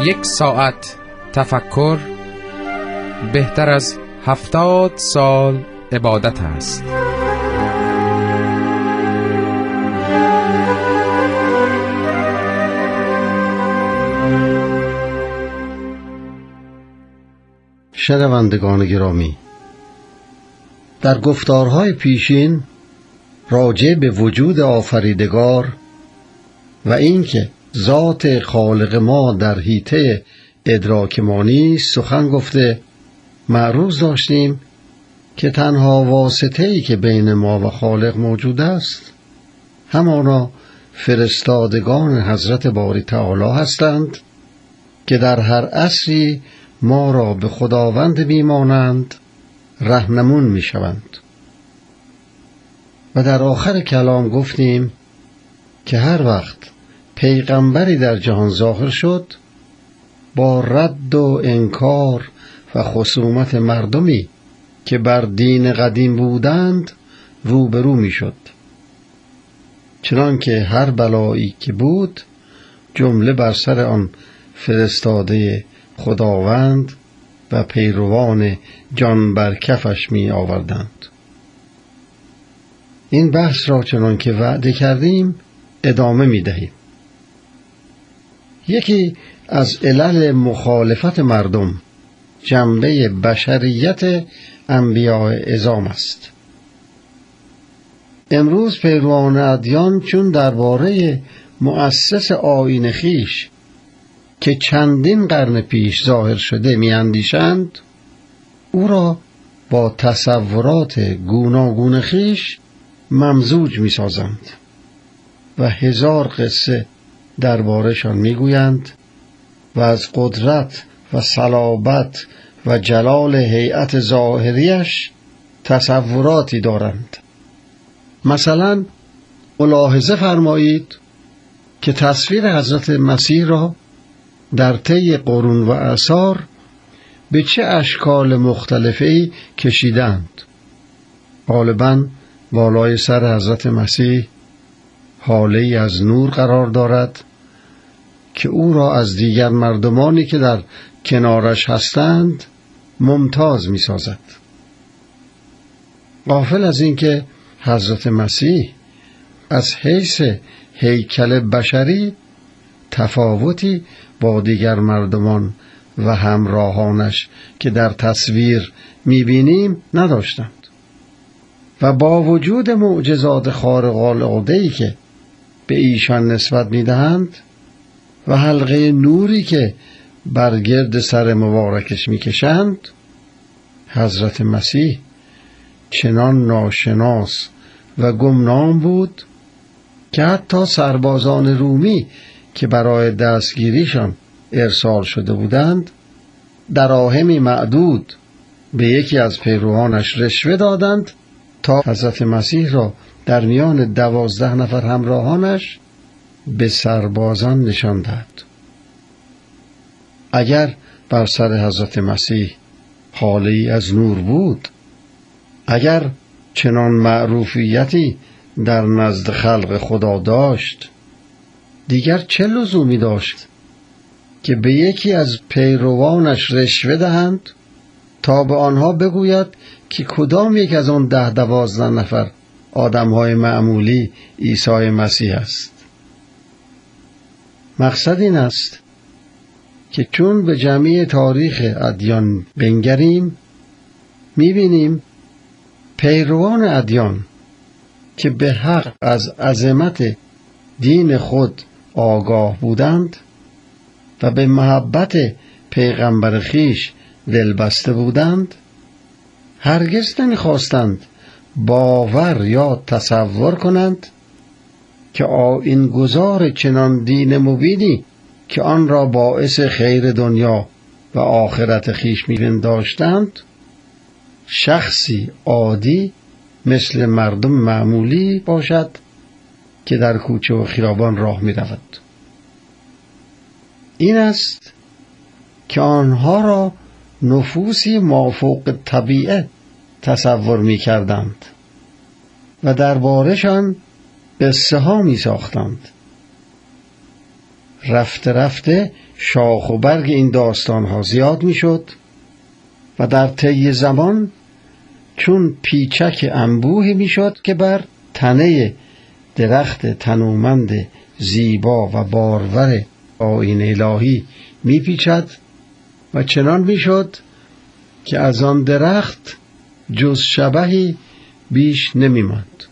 1 ساعت تفکر بهتر از 70 سال عبادت است. شنوندگان گرامی، در گفتارهای پیشین راجع به وجود آفریدگار و اینکه ذات خالق ما در حیطه ادراک ما نیست سخن گفته معروض داشتیم که تنها واسطه‌ای که بین ما و خالق موجود است همانا فرستادگان حضرت باری تعالی هستند که در هر عصری ما را به خداوند میمانند، راهنمون میشوند. و در آخر کلام گفتیم که هر وقت پیغمبری در جهان ظاهر شد با رد و انکار و خصومت مردمی که بر دین قدیم بودند روبرو میشد، چنانکه هر بلایی که بود جمله بر سر آن فرستاده خداوند و پیروان جان بر کفش می آوردند. این بحث را چنانکه وعده کردیم ادامه می دهیم. یکی از علل مخالفت مردم جنبه بشریت انبیاء عظام است. امروز پیروان ادیان چون درباره مؤسس آیین خویش که چندین قرن پیش ظاهر شده میاندیشند، او را با تصورات گوناگون خویش ممزوج میسازند و 1000 قصه درباره‌شان میگویند و از قدرت و صلابت و جلال هیئت ظاهریش تصوراتی دارند. مثلا ملاحظه فرمایید که تصویر حضرت مسیح را در طی قرون و اعصار به چه اشکال مختلفی کشیدند. غالباً بالای سر حضرت مسیح هاله‌ای از نور قرار دارد که او را از دیگر مردمانی که در کنارش هستند ممتاز می سازد. غافل از اینکه حضرت مسیح از حیث هیکل بشری تفاوتی با دیگر مردمان و همراهانش که در تصویر می‌بینیم نداشتند و با وجود معجزات خارق العاده‌ای که به ایشان نسبت می‌دهند و حلقه نوری که بر گرد سر مبارکش می‌کشند، حضرت مسیح چنان ناشناس و گمنام بود که حتی سربازان رومی که برای دستگیریشان ارسال شده بودند دراهمی معدود به یکی از پیروانش رشوه دادند تا حضرت مسیح را در میان 12 نفر همراهانش به سربازان نشان دهد. اگر بر سر حضرت مسیح حاله‌ای از نور بود، اگر چنان معروفیتی در نزد خلق خدا داشت، دیگر چه لزومی داشت که به یکی از پیروانش رشوه دهند تا به آنها بگوید که کدام یک از آن 10-12 نفر آدمهای معمولی عیسی مسیح است؟ مقصد این است که چون به جمعی تاریخ ادیان بنگریم می‌بینیم پیروان ادیان که به حق از عظمت دین خود آگاه بودند و به محبت پیغمبر خویش دلبسته بودند، هرگز نمی‌خواستند باور یا تصور کنند که آیین گذار چنان دین مبینی که آن را باعث خیر دنیا و آخرت خویش می‌پنداشتند شخصی عادی مثل مردم معمولی باشد که در کوچه و خیابان راه می‌رود. این است که آنها را نفوسی مافوق طبیعه تصور می‌کردند و درباره‌شان قصه ها می‌ساختند رفته رفته شاخ و برگ این داستانها زیاد می شد و در طی زمان چون پیچک انبوهی می شد که بر تنه درخت تنومند زیبا و بارور آیین الهی می پیچد و چنان می شد که از آن درخت جز شبحی بیش نمی ماند.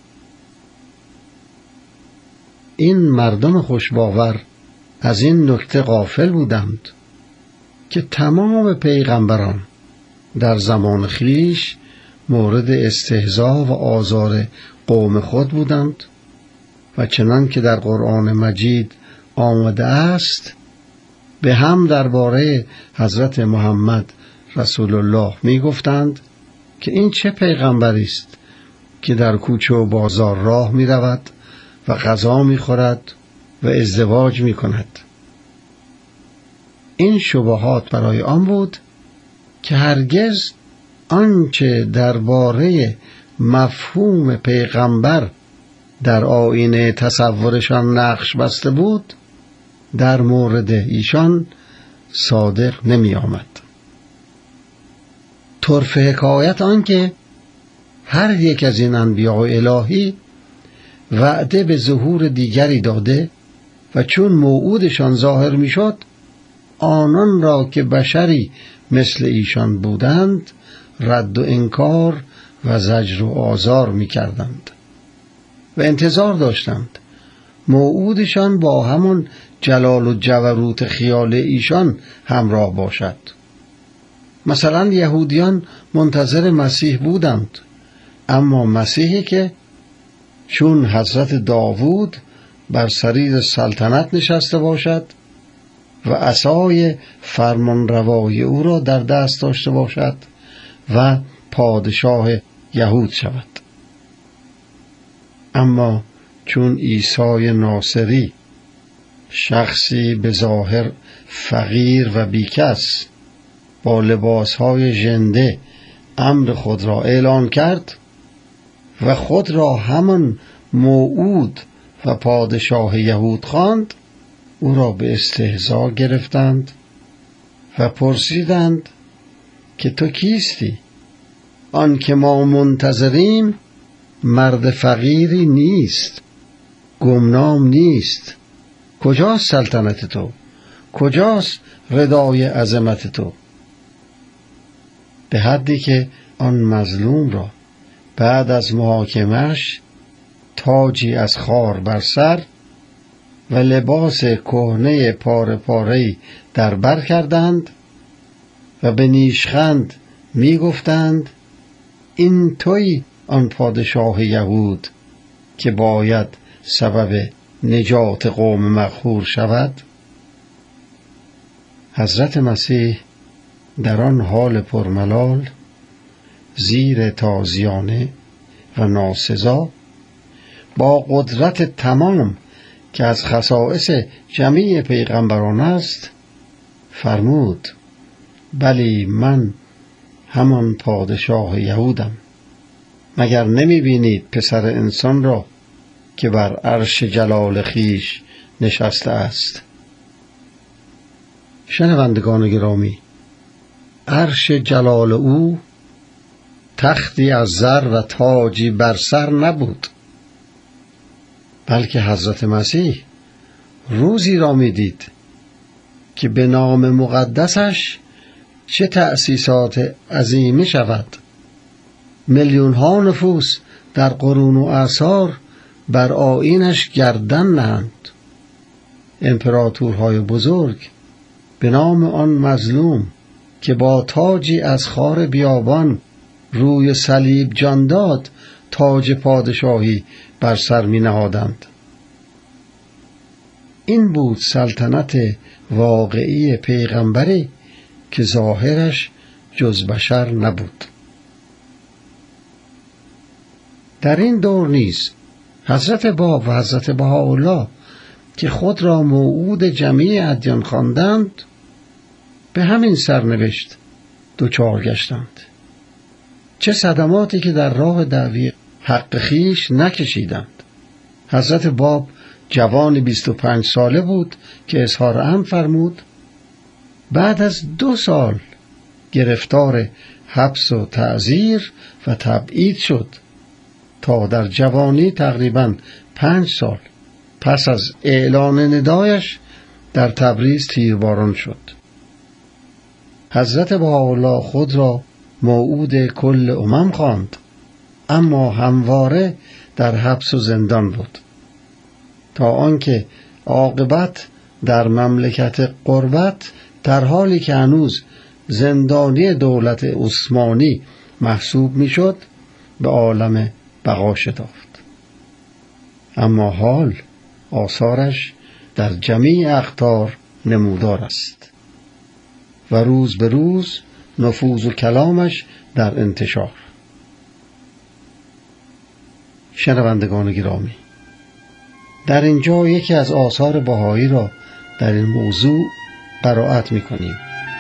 این مردم خوشباور از این نکته غافل بودند که تمام پیغمبران در زمان خویش مورد استهزا و آزار قوم خود بودند و چنان که در قرآن مجید آمده است به هم درباره حضرت محمد رسول الله می گفتند که این چه پیغمبری است که در کوچه و بازار راه می رود و غذا می خورد و ازدواج می کند. این شبهات برای آن بود که هرگز آنچه درباره مفهوم پیغمبر در آیینه تصورشان نقش بسته بود در مورد ایشان صادق نمی آمد. طرف حکایت آن که هر یک از این انبیاء الهی وعده به ظهور دیگری داده و چون موعودشان ظاهر می شد آنان را که بشری مثل ایشان بودند رد و انکار و زجر و آزار می کردند و انتظار داشتند موعودشان با همون جلال و جبروت خیال ایشان همراه باشد. مثلا یهودیان منتظر مسیح بودند، اما مسیحی که چون حضرت داوود بر سریر سلطنت نشسته باشد و عصای فرمانروای او را در دست داشته باشد و پادشاه یهود شود. اما چون عیسی ناصری شخصی به ظاهر فقیر و بیکس با لباسهای ژنده امر خود را اعلان کرد و خود را همان موعود و پادشاه یهود خواند، او را به استهزا گرفتند و پرسیدند که تو کیستی؟ آن که ما منتظریم مرد فقیری نیست، گمنام نیست. کجاست سلطنت تو؟ کجاست ردای عظمت تو؟ به حدی که آن مظلوم را بعد از محاکمه‌اش تاجی از خار بر سر و لباس کهنه پاره پاره‌ای در بر کردند و به نیشخند می گفتند این تویی آن پادشاه یهود که باید سبب نجات قوم مقهور شود؟ حضرت مسیح در آن حال پرملال زیر تازیانه و ناسزا با قدرت تمام که از خصائص جمیع پیغمبران است فرمود بلی من همان پادشاه یهودم. مگر نمی بینید پسر انسان را که بر عرش جلال خویش نشسته است؟ شنوندگان گرامی، عرش جلال او تختی از زر و تاجی بر سر نبود، بلکه حضرت مسیح روزی را می دید که به نام مقدسش چه تأسیسات عظیمه شود. میلیون ها نفوس در قرون و اعصار بر آیینش گردن نهند. امپراتورهای بزرگ به نام آن مظلوم که با تاجی از خار بیابان روی صلیب جان داد تاج پادشاهی بر سر می نهادند. این بود سلطنت واقعی پیغمبری که ظاهرش جز بشر نبود. در این دور نیز حضرت باب و حضرت بهاءالله که خود را موعود جمیع ادیان خواندند به همین سرنوشت دچار گشتند. چه صدماتی که در راه دعوی حق خویش نکشیدند. حضرت باب جوان 25 ساله بود که اظهار امر فرمود. بعد از 2 سال گرفتار حبس و تعزیر و تبعید شد تا در جوانی تقریباً 5 سال پس از اعلان ندایش در تبریز تیرباران شد. حضرت بهاءالله خود را موعود کل امم خواند، اما همواره در حبس و زندان بود تا آنکه عاقبت در مملکت غربت در حالی که هنوز زندانی دولت عثمانی محسوب میشد به عالم بقا شتافت. اما حال آثارش در جمیع اقطار نمودار است و روز به روز نفوذ و کلامش در انتشار. شنوندگان گرامی، در اینجا یکی از آثار بهایی را در این موضوع قرائت می‌کنیم.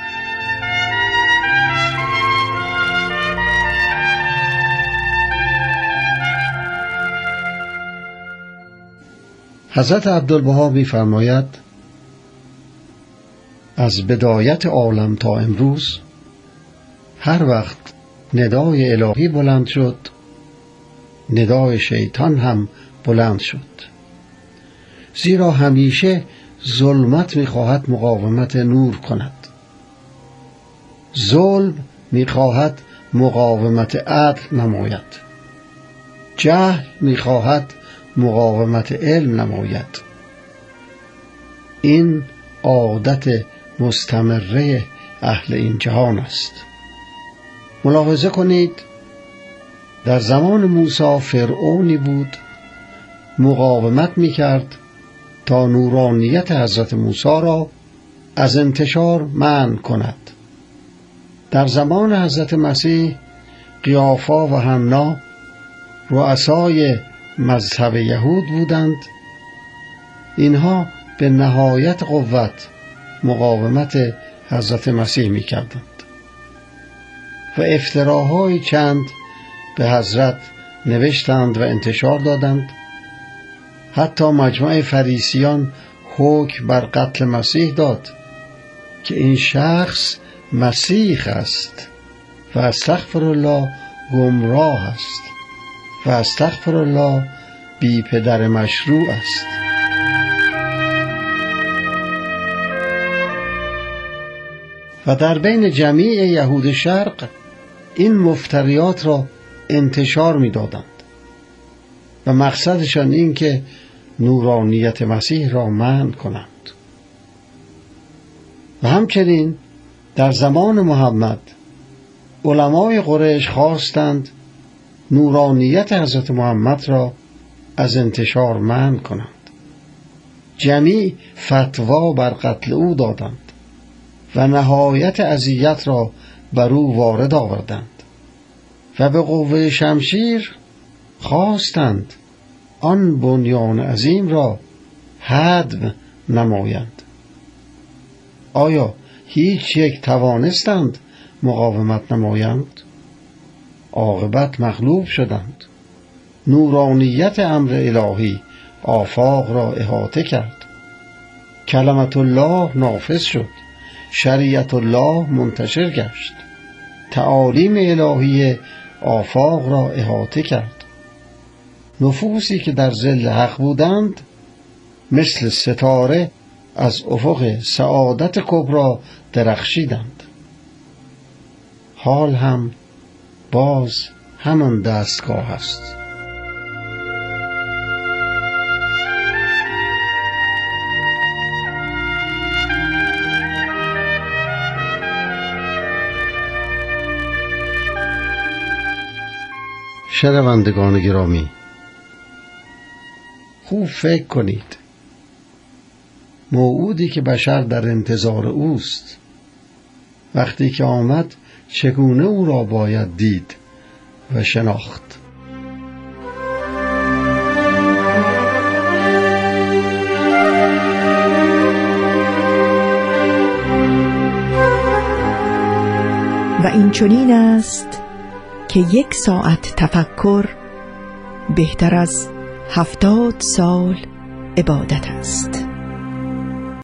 حضرت عبدالبها می‌فرماید از بدایت عالم تا امروز هر وقت ندای الهی بلند شد، ندای شیطان هم بلند شد، زیرا همیشه ظلمت می‌خواهد مقاومت نور کند، ظلم می‌خواهد مقاومت عدل نماید، جهل می‌خواهد مقاومت علم نماید. این عادت مستمره اهل این جهان است. ملاحظه کنید در زمان موسی فرعونی بود مقاومت می‌کرد تا نورانیت حضرت موسی را از انتشار منع کند. در زمان حضرت مسیح قیافا و حنا رؤسای مذهب یهود بودند. اینها به نهایت قوت مقاومت حضرت مسیح می‌کردند و افتراهای چند به حضرت نوشتند و انتشار دادند. حتی مجمع فریسیان حکم بر قتل مسیح داد که این شخص مسیح است و استغفر الله گمراه است و استغفر الله بی پدر مشروع است. و در بین جمیع یهود شرق این مفتریات را انتشار می دادند و مقصدشان این که نورانیت مسیح را منع کنند. و همچنین در زمان محمد علمای قریش خواستند نورانیت حضرت محمد را از انتشار منع کنند. جمیع فتوا بر قتل او دادند و نهایت اذیت را بر او وارد آوردند و به قوه شمشیر خواستند آن بنیان عظیم را هدم نمایند. آیا هیچ یک توانستند مقاومت نمایند؟ عاقبت مغلوب شدند. نورانیت امر الهی آفاق را احاطه کرد. کلمت الله نافذ شد. شریعت الله منتشر گشت. تعالیم الهی آفاق را احاطه کرد. نفوسی که در ظل حق بودند مثل ستاره از افق سعادت کبری درخشیدند. حال هم باز همان دستگاه است. شنوندگان گرامی، خوب فکر کنید. موعودی که بشر در انتظار اوست، وقتی که آمد چگونه او را باید دید و شناخت؟ و این چنین است که 1 ساعت تفکر بهتر از 70 سال عبادت است.